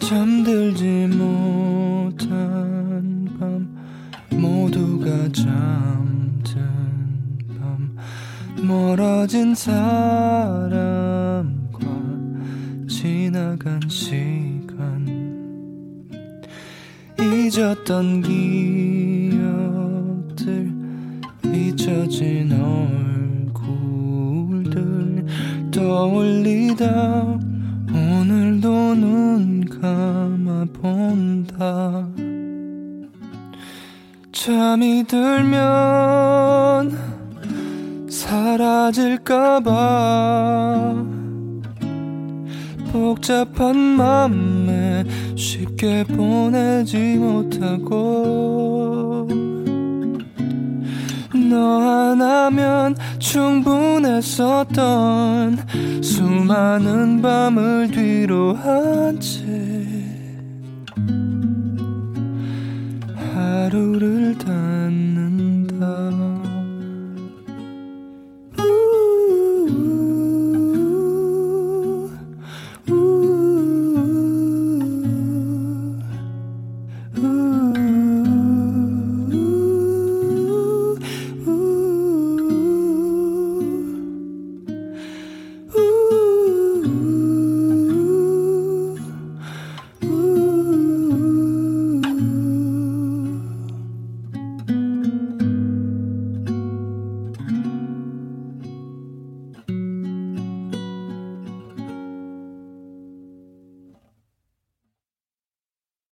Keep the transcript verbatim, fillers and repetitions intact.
잠들지 못한 밤 모두가 잠든 밤 멀어진 사람과 지나간 시간 잊었던 기억들 잊혀진 얼굴들 떠올리다 오늘도 눈 감아 본다. 잠이 들면 사라질까봐 복잡한 맘에 쉽게 보내지 못하고 너 하나면 충분했었던 수많은 밤을 뒤로 한 채 하루를 다